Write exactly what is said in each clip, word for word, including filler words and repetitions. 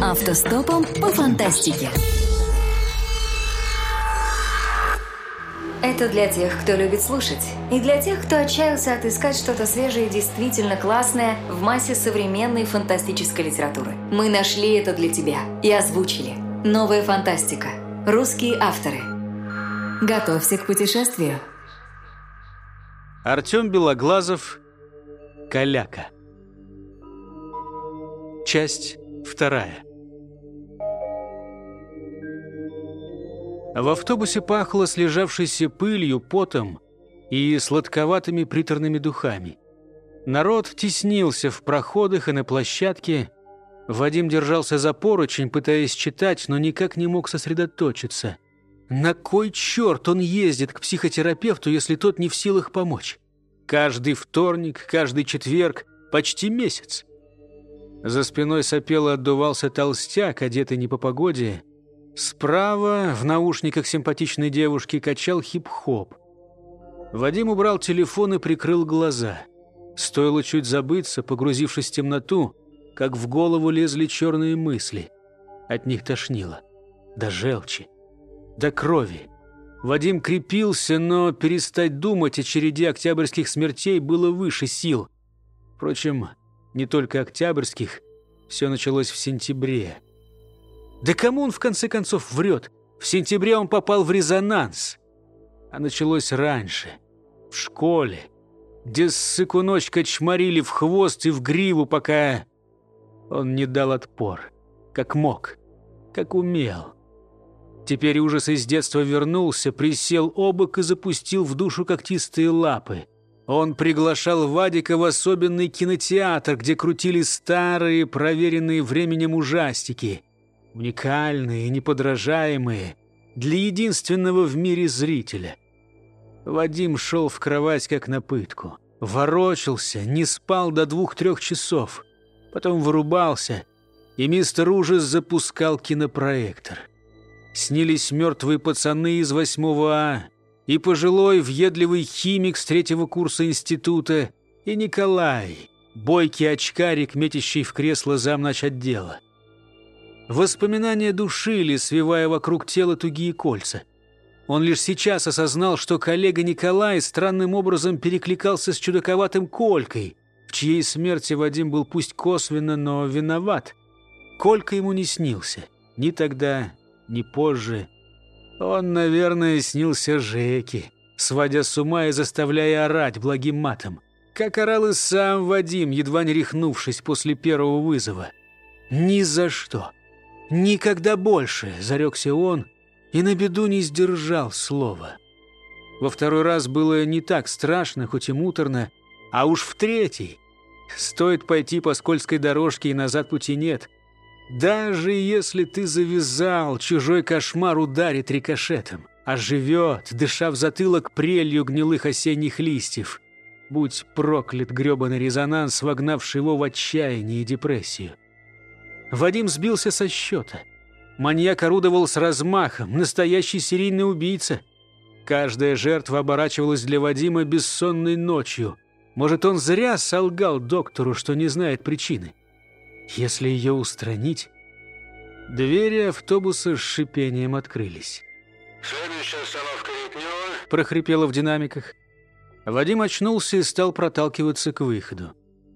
Автостопом по фантастике. Это для тех, кто любит слушать, и для тех, кто отчаялся отыскать что-то свежее и действительно классное в массе современной фантастической литературы. Мы нашли это для тебя и озвучили. Новая фантастика. Русские авторы. Готовься к путешествию. Артем Белоглазов. Каляка. Часть вторая. В автобусе пахло слежавшейся пылью, потом и сладковатыми приторными духами. Народ теснился в проходах и на площадке. Вадим держался за поручень, пытаясь читать, но никак не мог сосредоточиться. На кой черт он ездит к психотерапевту, если тот не в силах помочь? Каждый вторник, каждый четверг, почти месяц. За спиной сопел и отдувался толстяк, одетый не по погоде. Справа, в наушниках симпатичной девушки, качал хип-хоп. Вадим убрал телефон и прикрыл глаза. Стоило чуть забыться, погрузившись в темноту, как в голову лезли черные мысли. От них тошнило. До желчи. До крови. Вадим крепился, но перестать думать о череде октябрьских смертей было выше сил. Впрочем, не только октябрьских. Все началось в сентябре. Да кому он в конце концов врет? В сентябре он попал в резонанс. А началось раньше. В школе. Где ссыкуночка чморили в хвост и в гриву, пока он не дал отпор. Как мог. Как умел. Теперь ужас из детства вернулся, присел обок и запустил в душу когтистые лапы. Он приглашал Вадика в особенный кинотеатр, где крутили старые, проверенные временем ужастики. Уникальные, неподражаемые, для единственного в мире зрителя. Вадим шел в кровать как на пытку. Ворочался, не спал до двух-трех часов. Потом вырубался, и мистер Ужас запускал кинопроектор. Снились мертвые пацаны из восьмого А, и пожилой въедливый химик с третьего курса института, и Николай, бойкий очкарик, метящий в кресло замначотдела. Воспоминания душили, свивая вокруг тела тугие кольца. Он лишь сейчас осознал, что коллега Николай странным образом перекликался с чудаковатым Колькой, в чьей смерти Вадим был пусть косвенно, но виноват. Колька ему не снился. Ни тогда, ни позже. Он, наверное, снился Жеке, сводя с ума и заставляя орать благим матом. Как орал и сам Вадим, едва не рехнувшись после первого вызова. «Ни за что! Никогда больше!» – зарекся он и на беду не сдержал слова. Во второй раз было не так страшно, хоть и муторно, а уж в третий. Стоит пойти по скользкой дорожке, и назад пути нет. Даже если ты завязал, чужой кошмар ударит рикошетом, а живет, дыша в затылок прелью гнилых осенних листьев. Будь проклят гребаный резонанс, вогнавший его в отчаяние и депрессию. Вадим сбился со счета. Маньяк орудовал с размахом, настоящий серийный убийца. Каждая жертва оборачивалась для Вадима бессонной ночью. Может, он зря солгал доктору, что не знает причины. Если ее устранить... Двери автобуса с шипением открылись. «Следующая остановка Репнева», — прохрипело в динамиках. Вадим очнулся и стал проталкиваться к выходу.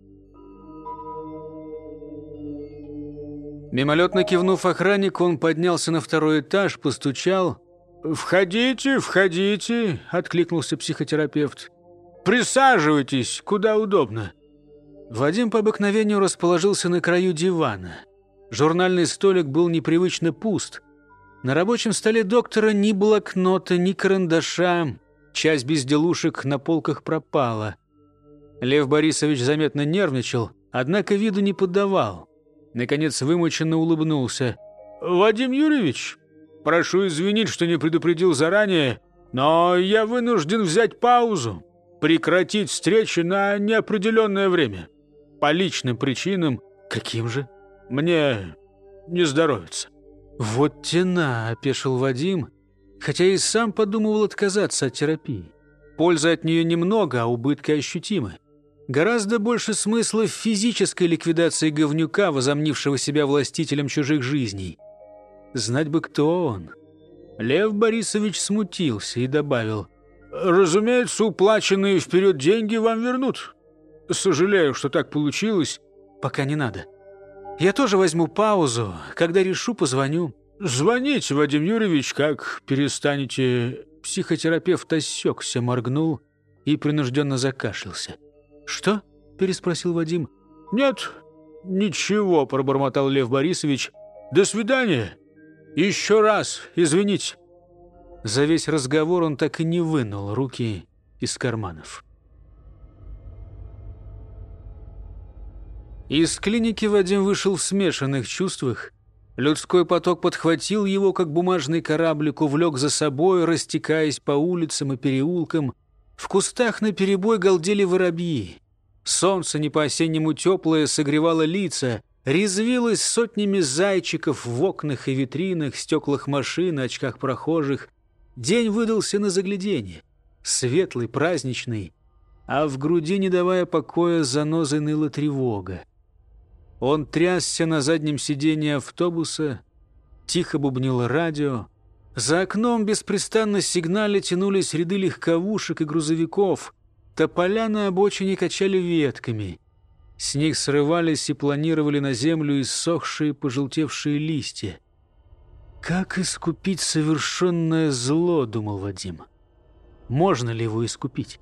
Мимолетно кивнув охраннику, он поднялся на второй этаж, постучал. «Входите, входите», — откликнулся психотерапевт. «Присаживайтесь, куда удобно». Вадим по обыкновению расположился на краю дивана. Журнальный столик был непривычно пуст. На рабочем столе доктора ни блокнота, ни карандаша. Часть безделушек на полках пропала. Лев Борисович заметно нервничал, однако виду не подавал. Наконец вымученно улыбнулся. «Вадим Юрьевич, прошу извинить, что не предупредил заранее, но я вынужден взять паузу, прекратить встречи на неопределенное время. По личным причинам». «Каким же?» «Мне не здоровится». «Вот тена», — опешил Вадим, хотя и сам подумывал отказаться от терапии. Пользы от нее немного, а убытки ощутимы. Гораздо больше смысла в физической ликвидации говнюка, возомнившего себя властителем чужих жизней. Знать бы, кто он. Лев Борисович смутился и добавил: «Разумеется, уплаченные вперед деньги вам вернут. Сожалею, что так получилось». «Пока не надо. Я тоже возьму паузу. Когда решу, позвоню». «Звоните, Вадим Юрьевич, как перестанете...» Психотерапевт осекся, моргнул и принужденно закашлялся. «Что?» – переспросил Вадим. «Нет, ничего», – пробормотал Лев Борисович. «До свидания. Еще раз извините». За весь разговор он так и не вынул руки из карманов. Из клиники Вадим вышел в смешанных чувствах. Людской поток подхватил его, как бумажный кораблик, увлек за собой, растекаясь по улицам и переулкам. В кустах наперебой галдели воробьи. Солнце не по-осеннему теплое согревало лица, резвилось сотнями зайчиков в окнах и витринах, стеклах машин, очках прохожих. День выдался на загляденье, светлый, праздничный, а в груди, не давая покоя, занозой ныла тревога. Он трясся на заднем сиденье автобуса, тихо бубнило радио. За окном беспрестанно сигнали тянулись ряды легковушек и грузовиков. Тополя на обочине качали ветками. С них срывались и планировали на землю иссохшие, пожелтевшие листья. «Как искупить совершенное зло?» — думал Вадим. «Можно ли его искупить?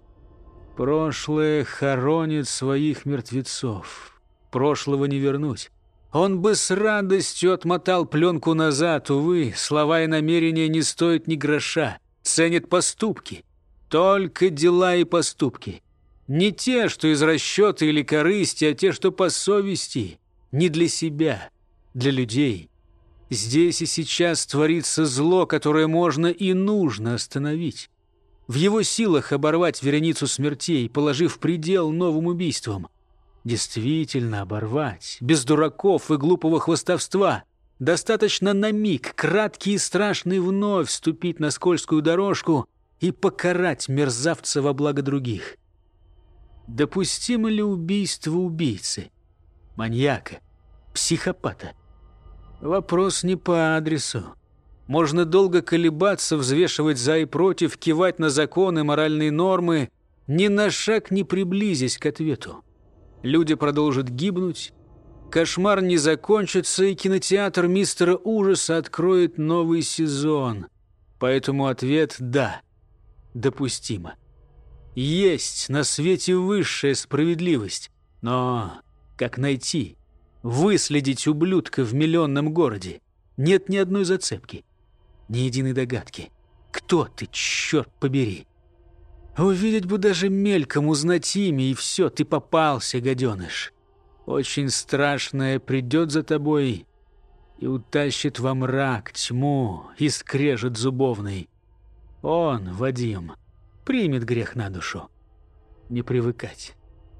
Прошлое хоронит своих мертвецов. Прошлого не вернуть. Он бы с радостью отмотал пленку назад. Увы, слова и намерения не стоят ни гроша. Ценят поступки. Только дела и поступки. Не те, что из расчета или корысти, а те, что по совести. Не для себя, для людей. Здесь и сейчас творится зло, которое можно и нужно остановить. В его силах оборвать вереницу смертей, положив предел новым убийствам. Действительно оборвать, без дураков и глупого хвастовства. Достаточно на миг, краткий и страшный, вновь вступить на скользкую дорожку и покарать мерзавца во благо других. Допустимо ли убийство убийцы, маньяка, психопата? Вопрос не по адресу. Можно долго колебаться, взвешивать за и против, кивать на законы, моральные нормы, ни на шаг не приблизясь к ответу. Люди продолжат гибнуть, кошмар не закончится, и кинотеатр мистера Ужаса откроет новый сезон. Поэтому ответ «да», допустимо. Есть на свете высшая справедливость, но как найти, выследить ублюдка в миллионном городе? Нет ни одной зацепки, ни единой догадки. Кто ты, черт побери? Увидеть бы даже мельком, узнать имя, и все, ты попался, гаденыш. Очень страшное придет за тобой и утащит во мрак, тьму и скрежет зубовный. Он, Вадим, примет грех на душу. Не привыкать.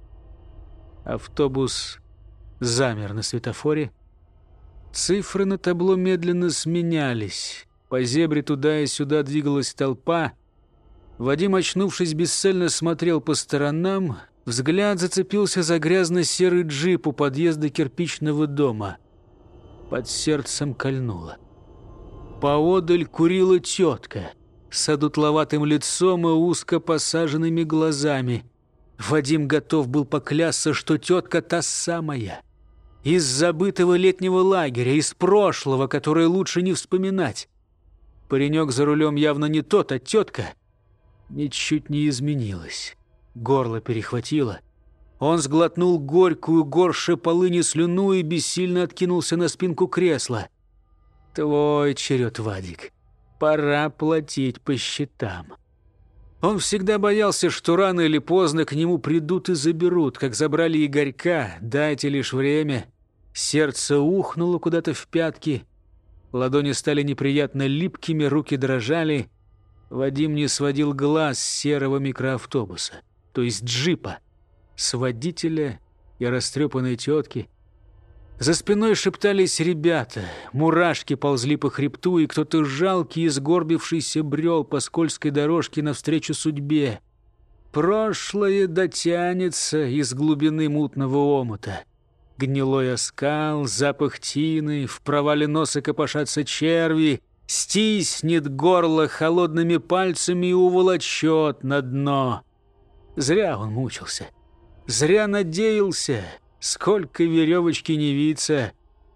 Автобус замер на светофоре. Цифры на табло медленно сменялись. По зебре туда и сюда двигалась толпа. Вадим, очнувшись, бесцельно смотрел по сторонам. Взгляд зацепился за грязно-серый джип у подъезда кирпичного дома. Под сердцем кольнуло. Поодаль курила тетка с одутловатым лицом и узко посаженными глазами. Вадим готов был поклясться, что тетка та самая. Из забытого летнего лагеря, из прошлого, которое лучше не вспоминать. Паренек за рулем явно не тот, а тетка ничуть не изменилась. Горло перехватило. Он сглотнул горькую горше полыни слюну и бессильно откинулся на спинку кресла. «Твой черед, Вадик. Пора платить по счетам». Он всегда боялся, что рано или поздно к нему придут и заберут, как забрали Игорька. Дайте лишь время. Сердце ухнуло куда-то в пятки. Ладони стали неприятно липкими, руки дрожали. Вадим не сводил глаз с серого микроавтобуса, то есть джипа, с водителя и растрепанной тетки. За спиной шептались ребята, мурашки ползли по хребту, и кто-то жалкий и сгорбившийся брел по скользкой дорожке навстречу судьбе. прошлое дотянется из глубины мутного омута. Гнилой оскал, запах тины, в провале носа копошатся черви, стиснет горло холодными пальцами и уволочет на дно. Зря он мучился, зря надеялся, сколько веревочки не виться.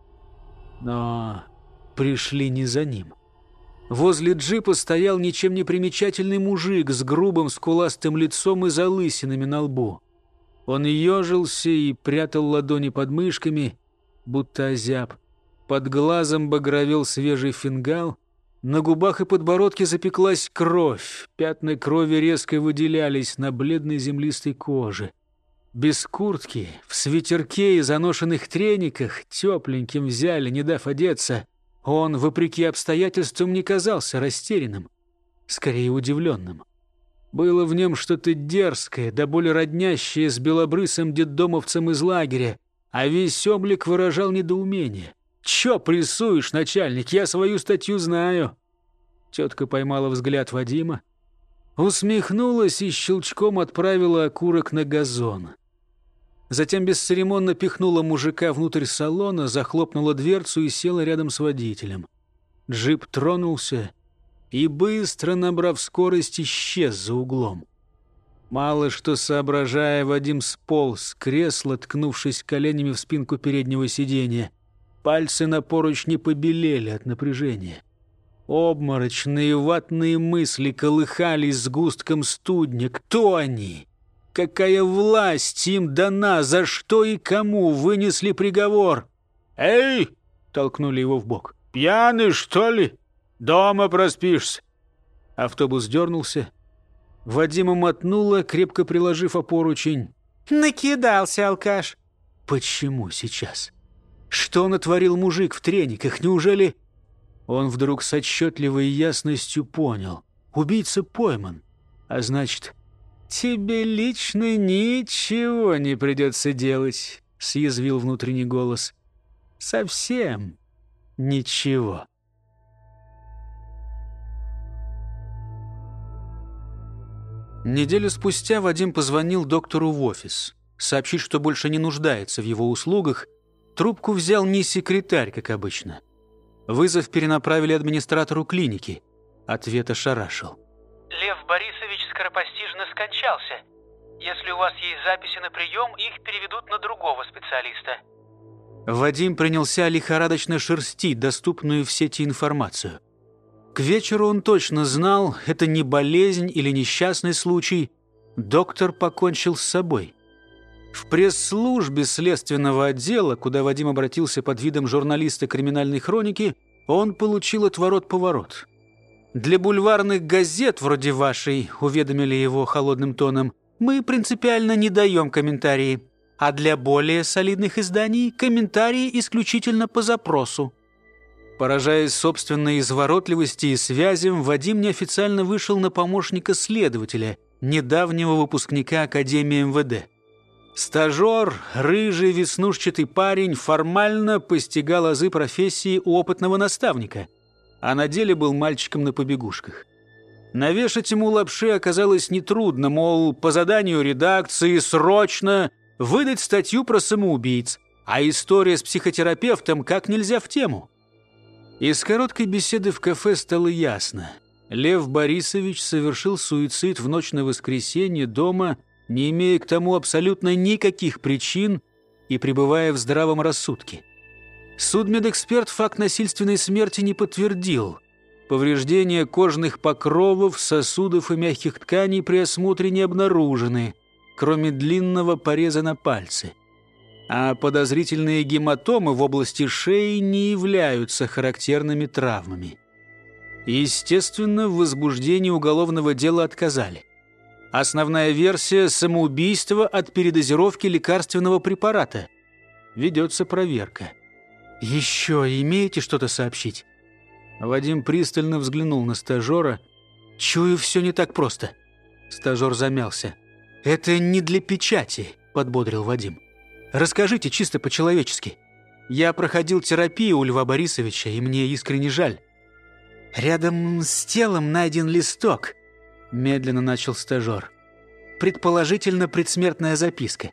Но пришли не за ним. Возле джипа стоял ничем не примечательный мужик с грубым скуластым лицом и залысинами на лбу. Он ежился и прятал ладони под мышками, будто озяб. Под глазом багровел свежий фингал. На губах и подбородке запеклась кровь. Пятна крови резко выделялись на бледной землистой коже. Без куртки, в свитерке и заношенных трениках, тепленьким взяли, не дав одеться. Он, вопреки обстоятельствам, не казался растерянным, скорее удивленным. Было в нем что-то дерзкое, да более роднящее с белобрысым детдомовцем из лагеря, а весь облик выражал недоумение. «Чё прессуешь, начальник? Я свою статью знаю». Тетка поймала взгляд Вадима, усмехнулась и щелчком отправила окурок на газон. Затем бесцеремонно пихнула мужика внутрь салона, захлопнула дверцу и села рядом с водителем. Джип тронулся и, быстро набрав скорость, исчез за углом. Мало что соображая, Вадим сполз с кресла, ткнувшись коленями в спинку переднего сиденья. Пальцы на поручне побелели от напряжения. Обморочные ватные мысли колыхались сгустком студня. Кто они? Какая власть им дана? За что и кому вынесли приговор? «Эй!» — толкнули его в бок. «Пьяный, что ли? Дома проспишься!» Автобус дернулся. Вадима мотнуло, крепко приложив о поручень. «Накидался, алкаш!» Почему сейчас? Что натворил мужик в трениках? Неужели... Он вдруг с отчетливой ясностью понял. Убийца пойман. А значит... «Тебе лично ничего не придется делать», — съязвил внутренний голос. «Совсем ничего». Неделю спустя Вадим позвонил доктору в офис. Сообщить, что больше не нуждается в его услугах, трубку взял не секретарь, как обычно. Вызов перенаправили администратору клиники. Ответ ошарашил. Лев Борисович скоропостижно скончался. Если у вас есть записи на прием, их переведут на другого специалиста. Вадим принялся лихорадочно шерстить доступную в сети информацию. К вечеру он точно знал, это не болезнь или несчастный случай. Доктор покончил с собой. В пресс-службе следственного отдела, куда Вадим обратился под видом журналиста криминальной хроники, он получил отворот-поворот. «Для бульварных газет, вроде вашей, — уведомили его холодным тоном, — мы принципиально не даем комментарии, а для более солидных изданий комментарии исключительно по запросу». Поражаясь собственной изворотливости и связям, Вадим неофициально вышел на помощника следователя, недавнего выпускника Академии эм вэ дэ. Стажер, рыжий веснушчатый парень, формально постигал азы профессии у опытного наставника, а на деле был мальчиком на побегушках. Навешать ему лапши оказалось нетрудно, мол, по заданию редакции срочно выдать статью про самоубийц, а история с психотерапевтом как нельзя в тему. Из короткой беседы в кафе стало ясно. Лев Борисович совершил суицид в ночь на воскресенье дома, не имея к тому абсолютно никаких причин и пребывая в здравом рассудке. Судмедэксперт факт насильственной смерти не подтвердил. Повреждения кожных покровов, сосудов и мягких тканей при осмотре не обнаружены, кроме длинного пореза на пальце. А подозрительные гематомы в области шеи не являются характерными травмами. Естественно, в возбуждении уголовного дела отказали. Основная версия – самоубийство от передозировки лекарственного препарата. Ведется проверка. «Еще имеете что-то сообщить?» Вадим пристально взглянул на стажера. «Чую, все не так просто». Стажер замялся. «Это не для печати», – подбодрил Вадим. «Расскажите чисто по-человечески. Я проходил терапию у Льва Борисовича, и мне искренне жаль». «Рядом с телом найден листок», – медленно начал стажер. предположительно предсмертная записка.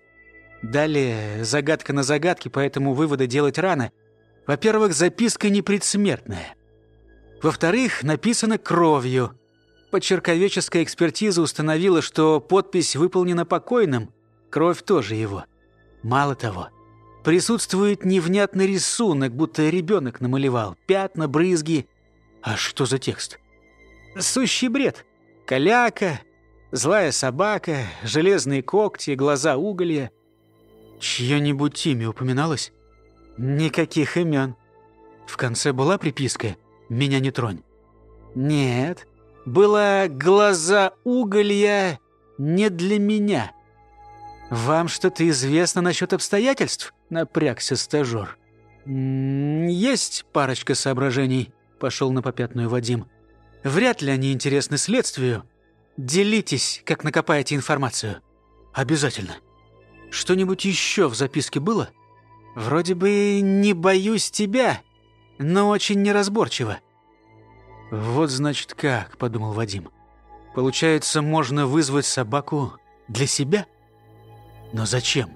Далее загадка на загадке, поэтому выводы делать рано. Во-первых, записка не предсмертная. Во-вторых, написана кровью. Почерковеческая экспертиза установила, что подпись выполнена покойным, кровь тоже его. Мало того, присутствует невнятный рисунок, будто ребенок намалевал. Пятна, брызги. А что за текст? Сущий бред. Каляка, злая собака, железные когти, глаза уголья. Чье-нибудь имя упоминалось? Никаких имен. В конце была приписка «Меня не тронь». Нет, была «Глаза уголья не для меня». «Вам что-то известно насчет обстоятельств?» — напрягся стажер. «М-м, «Есть парочка соображений», — пошел на попятную Вадим. «Вряд ли они интересны следствию. Делитесь, как накопаете информацию». «Обязательно». «Что-нибудь еще в записке было?» «Вроде бы «не боюсь тебя», но очень неразборчиво». «Вот значит как», — подумал Вадим. «Получается, можно вызвать собаку для себя? Но зачем?»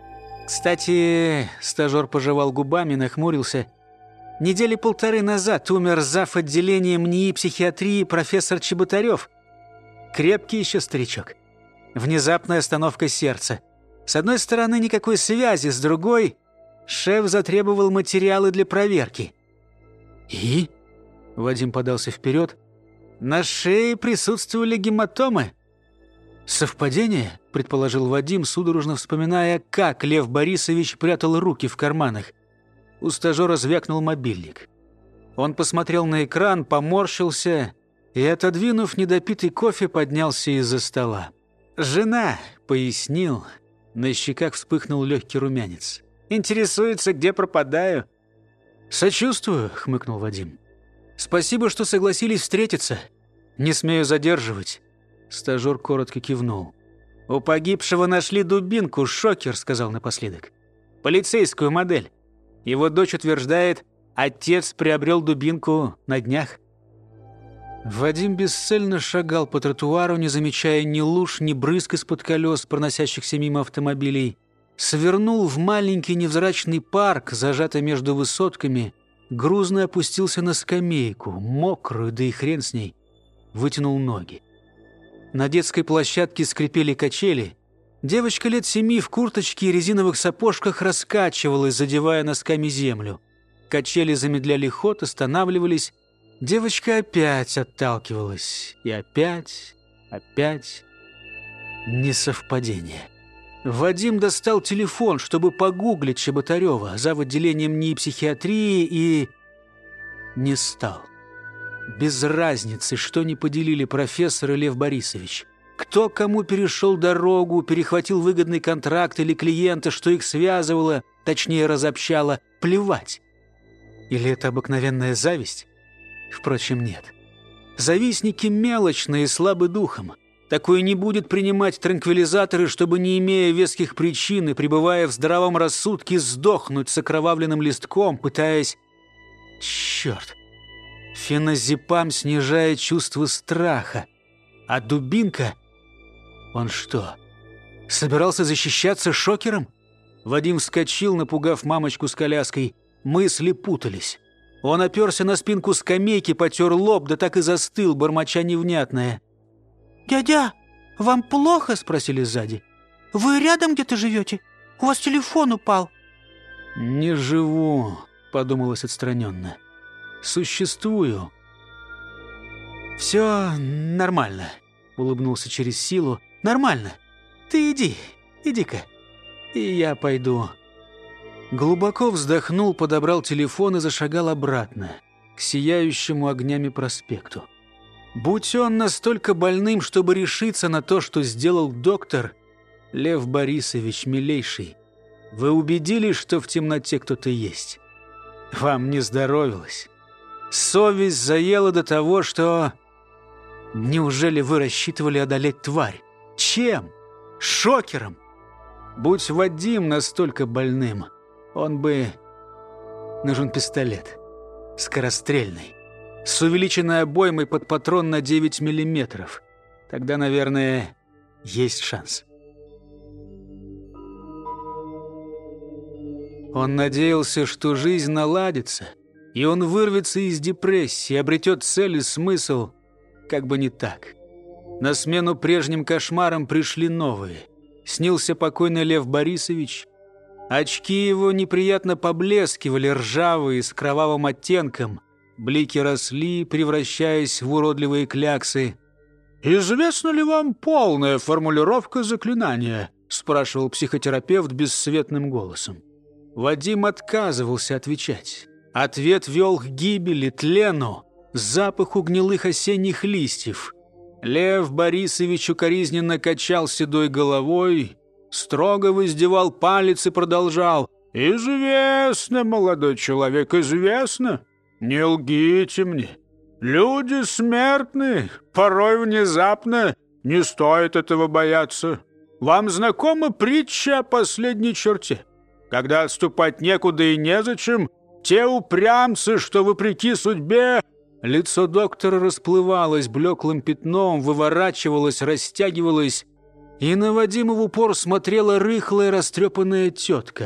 «Кстати», — стажер пожевал губами, нахмурился, «недели полторы назад умер зав. Отделением НИИ психиатрии профессор Чеботарев. Крепкий еще старичок. Внезапная остановка сердца. С одной стороны, никакой связи, с другой, шеф затребовал материалы для проверки». «И?» — Вадим подался вперед. «На шее присутствовали гематомы». «Совпадение?» — предположил Вадим, судорожно вспоминая, как Лев Борисович прятал руки в карманах. У стажера звякнул мобильник. Он посмотрел на экран, поморщился и, отодвинув недопитый кофе, поднялся из-за стола. «Жена», — пояснил. На щеках вспыхнул легкий румянец. «Интересуется, где пропадаю». «Сочувствую», — хмыкнул Вадим. «Спасибо, что согласились встретиться. Не смею задерживать». Стажер коротко кивнул. «У погибшего нашли дубинку, шокер», — сказал напоследок. «Полицейскую модель. Его дочь утверждает, отец приобрел дубинку на днях». Вадим бесцельно шагал по тротуару, не замечая ни луж, ни брызг из-под колес, проносящихся мимо автомобилей. Свернул в маленький невзрачный парк, зажатый между высотками, грузно опустился на скамейку, мокрую, да и хрен с ней, вытянул ноги. На детской площадке скрипели качели. Девочка лет семи в курточке и резиновых сапожках раскачивалась, задевая носками землю. Качели замедляли ход, останавливались. Девочка опять отталкивалась. И опять, опять. Несовпадение. Вадим достал телефон, чтобы погуглить Чеботарева, зав. Отделением НИИ психиатрии, и не стал. Без разницы, что не поделили профессор и Лев Борисович. Кто кому перешел дорогу, перехватил выгодный контракт или клиента, что их связывало, точнее разобщало, плевать. Или это обыкновенная зависть? Впрочем, нет. Завистники мелочные и слабы духом. Такое не будет принимать транквилизаторы, чтобы, не имея веских причин и пребывая в здравом рассудке, сдохнуть с окровавленным листком, пытаясь... Черт! Феназепам снижает чувство страха. А дубинка... Он что, собирался защищаться шокером? Вадим вскочил, напугав мамочку с коляской. Мысли путались. Он оперся на спинку скамейки, потер лоб, да так и застыл, бормоча невнятное. «Дядя, вам плохо?» – спросили сзади. «Вы рядом где-то живете? У вас телефон упал». «Не живу», – подумалось отстраненно. «Существую». «Все нормально», – улыбнулся через силу. «Нормально. Ты иди, иди-ка. И я пойду». Глубоко вздохнул, подобрал телефон и зашагал обратно, к сияющему огнями проспекту. Будь он настолько больным, чтобы решиться на то, что сделал доктор, Лев Борисович, милейший, вы убедились, что в темноте кто-то есть? Вам не здоровилось. Совесть заела до того, что... Неужели вы рассчитывали одолеть тварь? Чем? Шокером? Будь Вадим настолько больным, он бы... Нужен пистолет. Скорострельный. С увеличенной обоймой под патрон на девять миллиметров. Тогда, наверное, есть шанс. Он надеялся, что жизнь наладится, и он вырвется из депрессии, обретет цель и смысл, как бы не так. На смену прежним кошмарам пришли новые. Снился покойный Лев Борисович. Очки его неприятно поблескивали, ржавые, с кровавым оттенком. Блики росли, превращаясь в уродливые кляксы. «Известна ли вам полная формулировка заклинания?» — спрашивал психотерапевт бесцветным голосом. Вадим отказывался отвечать. Ответ вел к гибели, тлену, запаху гнилых осенних листьев. Лев Борисович укоризненно качал седой головой, строго воздевал палец и продолжал. «Известно, молодой человек, известно. Не лгите мне. Люди смертны, порой внезапно, не стоит этого бояться. Вам знакома притча о последней черте? Когда отступать некуда и незачем, те упрямцы, что вопреки судьбе...» Лицо доктора расплывалось блеклым пятном, выворачивалось, растягивалось, и на Вадима в упор смотрела рыхлая растрепанная тетка.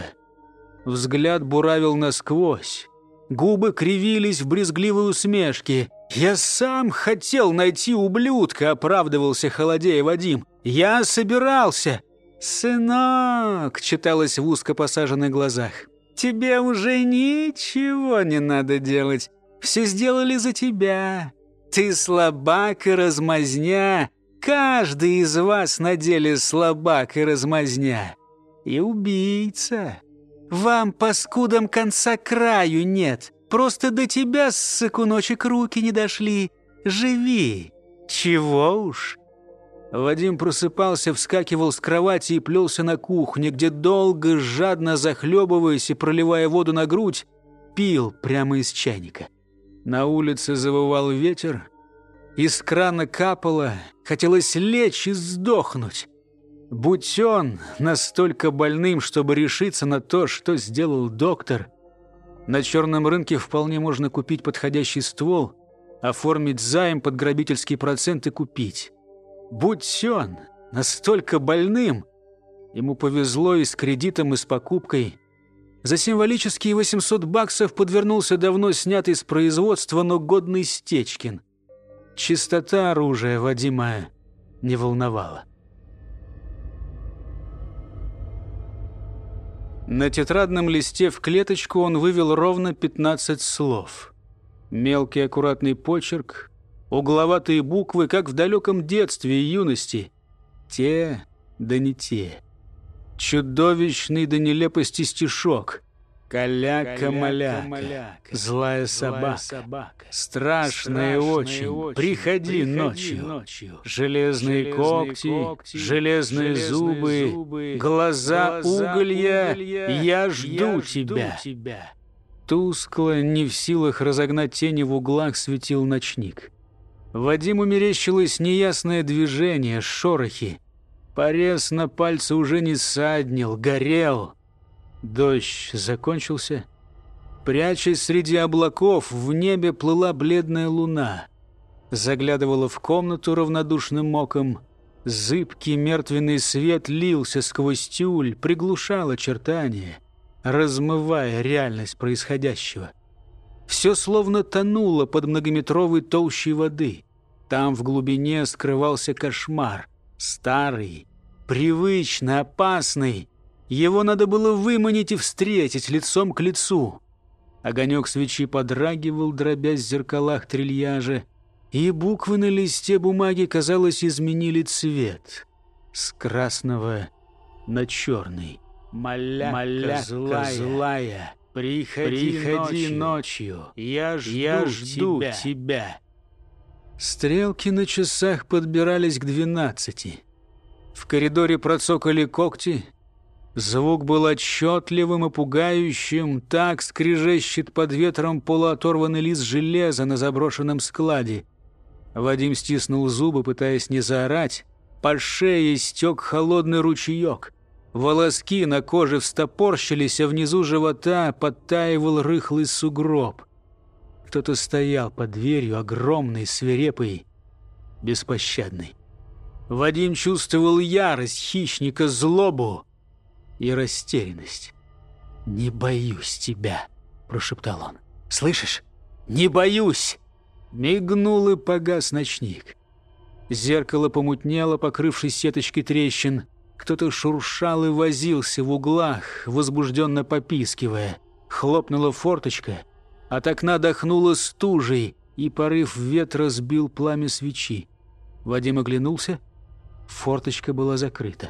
Взгляд буравил насквозь, губы кривились в брезгливой усмешке. «Я сам хотел найти ублюдка», — оправдывался холодея Вадим. «Я собирался». «Сынок», — читалось в узко посаженных глазах, «тебе уже ничего не надо делать. Все сделали за тебя. Ты слабак и размазня. Каждый из вас на деле слабак и размазня. И убийца. Вам, паскудам, конца краю нет. Просто до тебя, ссыкуночек, руки не дошли. Живи. Чего уж». Вадим просыпался, вскакивал с кровати и плелся на кухню, где долго, жадно захлебываясь и проливая воду на грудь, пил прямо из чайника. На улице завывал ветер, из крана капало, хотелось лечь и сдохнуть. Будь он настолько больным, чтобы решиться на то, что сделал доктор, на черном рынке вполне можно купить подходящий ствол, оформить займ под грабительский процент и купить. Будь он настолько больным, ему повезло и с кредитом, и с покупкой. За символические восемьсот баксов подвернулся давно снятый с производства, но годный Стечкин. Чистота оружия Вадима не волновала. На тетрадном листе в клеточку он вывел ровно пятнадцать слов. Мелкий аккуратный почерк, угловатые буквы, как в далеком детстве и юности. Те, да не те. Чудовищный до нелепости стишок. «Каляка-маляка, злая собака, страшные очень, приходи ночью, железные когти, железные зубы, глаза уголья, я жду тебя». Тускло, не в силах разогнать тени в углах, светил ночник. Вадиму мерещилось неясное движение, шорохи. Порез на пальце уже не саднил, горел. Дождь закончился. Прячась среди облаков, в небе плыла бледная луна. Заглядывала в комнату равнодушным оком. Зыбкий мертвенный свет лился сквозь тюль, приглушал очертания, размывая реальность происходящего. Все словно тонуло под многометровой толщей воды. Там в глубине скрывался кошмар. Старый, привычный, опасный. Его надо было выманить и встретить лицом к лицу. Огонек свечи подрагивал, дробясь в зеркалах трильяжа, и буквы на листе бумаги, казалось, изменили цвет. С красного на черный. «Маляка, Маляка злая, злая, приходи, приходи ночью, ночью, я жду, я жду тебя. тебя». Стрелки на часах подбирались к двенадцати. В коридоре процокали когти. Звук был отчетливым и пугающим. Так скрежещет под ветром полуоторванный лист железа на заброшенном складе. Вадим стиснул зубы, пытаясь не заорать. По шее стек холодный ручеек. Волоски на коже встопорщились, а внизу живота подтаивал рыхлый сугроб. Кто-то стоял под дверью, огромный, свирепый, беспощадный. Вадим чувствовал ярость хищника, злобу и растерянность. «Не боюсь тебя», — прошептал он. «Слышишь? Не боюсь!» Мигнул и погас ночник. Зеркало помутнело, покрывшись сеточкой трещин. Кто-то шуршал и возился в углах, возбужденно попискивая. Хлопнула форточка, от окна дохнуло стужей, и порыв ветра сбил пламя свечи. Вадим оглянулся. Форточка была закрыта.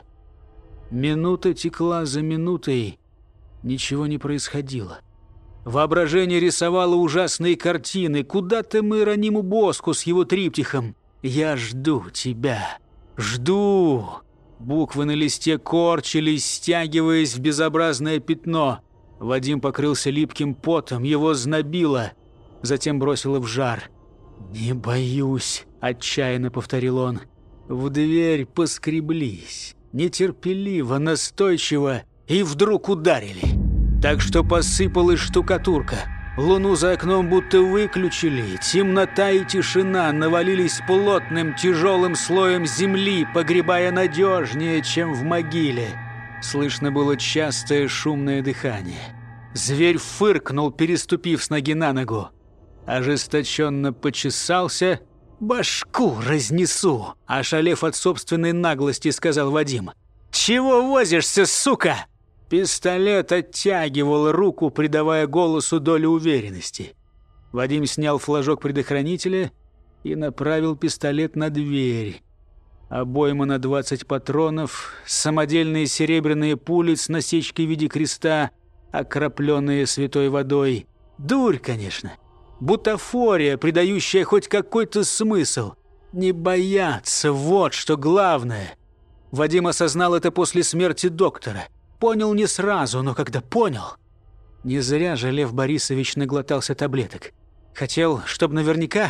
Минута текла за минутой. Ничего не происходило. Воображение рисовало ужасные картины. Куда-то мы Иерониму Боску с его триптихом. «Я жду тебя, жду». Буквы на листе корчились, стягиваясь в безобразное пятно. Вадим покрылся липким потом, его знобило, затем бросило в жар. «Не боюсь», — отчаянно повторил он. В дверь поскреблись, нетерпеливо, настойчиво, и вдруг ударили. Так что посыпалась штукатурка. Луну за окном будто выключили. Темнота и тишина навалились плотным, тяжелым слоем земли, погребая надежнее, чем в могиле. Слышно было частое шумное дыхание. Зверь фыркнул, переступив с ноги на ногу. Ожесточенно почесался. «Башку разнесу!» – ошалев от собственной наглости, сказал Вадим. «Чего возишься, сука?» Пистолет оттягивал руку, придавая голосу долю уверенности. Вадим снял флажок предохранителя и направил пистолет на дверь. Обойма на двадцать патронов, самодельные серебряные пули с насечкой в виде креста, окропленные святой водой. Дурь, конечно. Бутафория, придающая хоть какой-то смысл. Не бояться, вот что главное. Вадим осознал это после смерти доктора. Понял не сразу, но когда понял... Не зря же Лев Борисович наглотался таблеток. Хотел, чтобы наверняка...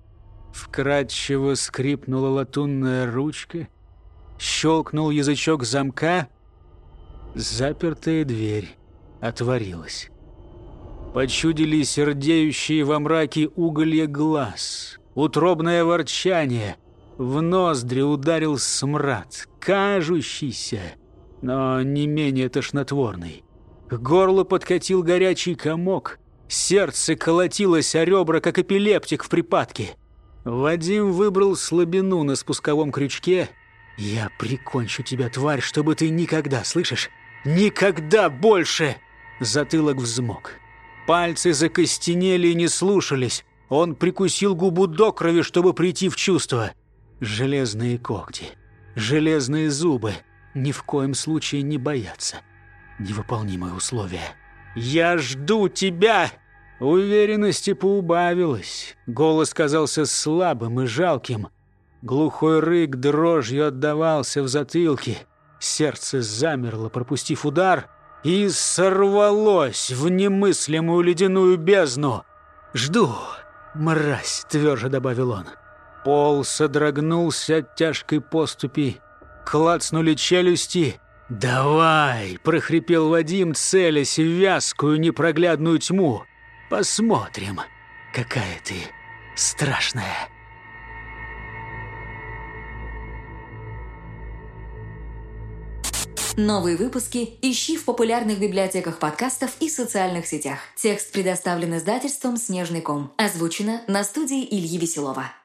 Вкрадчиво скрипнула латунная ручка, щелкнул язычок замка. Запертая дверь отворилась. Почудились рдеющие во мраке уголья глаз, утробное ворчание. В ноздри ударил смрад, кажущийся, но не менее тошнотворный. К горлу подкатил горячий комок, сердце колотилось о ребра, как эпилептик в припадке. Вадим выбрал слабину на спусковом крючке. «Я прикончу тебя, тварь, чтобы ты никогда, слышишь? Никогда больше!» Затылок взмок. Пальцы закостенели и не слушались. Он прикусил губу до крови, чтобы прийти в чувство. Железные когти, железные зубы. Ни в коем случае не бояться. Невыполнимое условие. «Я жду тебя!» Уверенности поубавилось. Голос казался слабым и жалким. Глухой рык дрожью отдавался в затылке. Сердце замерло, пропустив удар, и сорвалось в немыслимую ледяную бездну. «Жду, мразь!» — тверже добавил он. Пол содрогнулся от тяжкой поступи. Клацнули челюсти. «Давай!» — прохрипел Вадим, целясь в вязкую непроглядную тьму. «Посмотрим, какая ты страшная». Новые выпуски ищи в популярных библиотеках подкастов и социальных сетях. Текст предоставлен издательством «Снежный ком». Озвучено на студии Ильи Веселова.